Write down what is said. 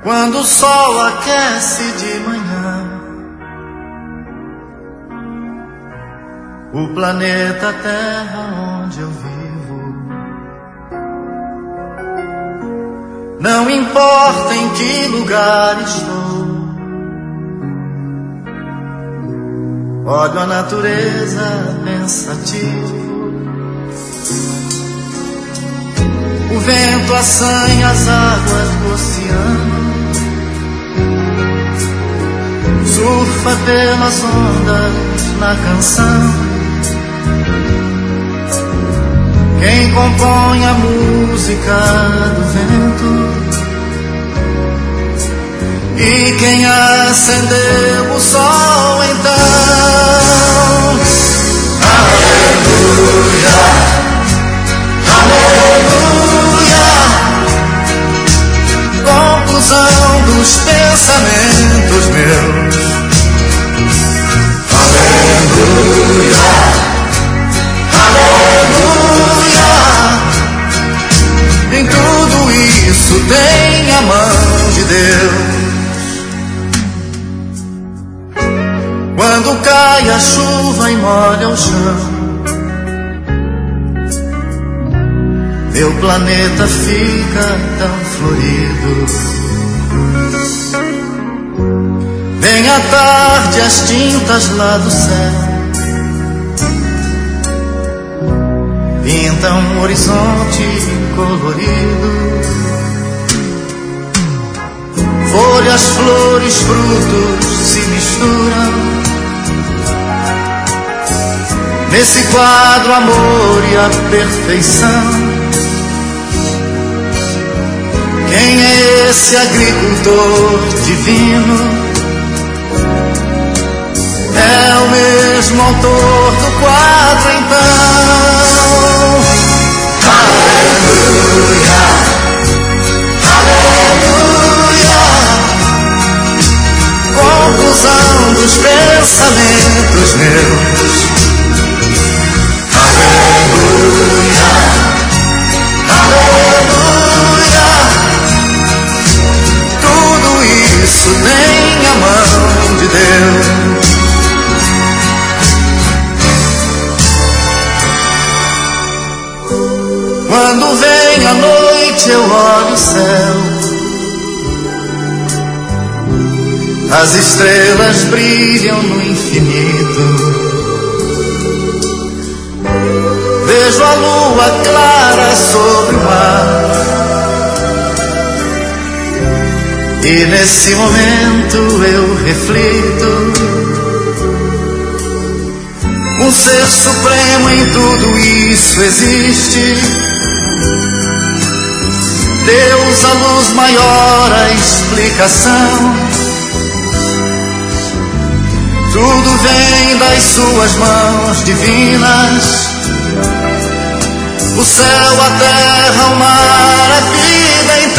Quando o sol aquece de manhã, o planeta Terra onde eu vivo, não importa em que lugar estou, olho a natureza pensativo. O vento assanha as águas do oceano, surfa pelas ondas na canção. Quem compõe a música do vento e quem acendeu o sol então. Aleluia, aleluia, conclusão dos pensamentos meus. Aleluia, aleluia, em tudo isso tem a mão de Deus. Quando cai a chuva e molha o chão, meu planeta fica tão florido. Vem à tarde as tintas lá do céu, pintam um horizonte colorido. Folhas, flores, frutos se misturam nesse quadro, amor e a perfeição. Quem é esse agricultor divino? É o mesmo autor do quadro então. Aleluia, aleluia, conclusão dos pensamentos meus. Aleluia, aleluia, tudo isso tem a mão de Deus. Quando vem a noite eu olho o céu, as estrelas brilham no infinito. Vejo a lua clara sobre o mar, e nesse momento eu reflito. Um ser supremo em tudo isso existe, Deus, a luz maior, a explicação. Tudo vem das suas mãos divinas, o céu, a terra, o mar, a vida inteira.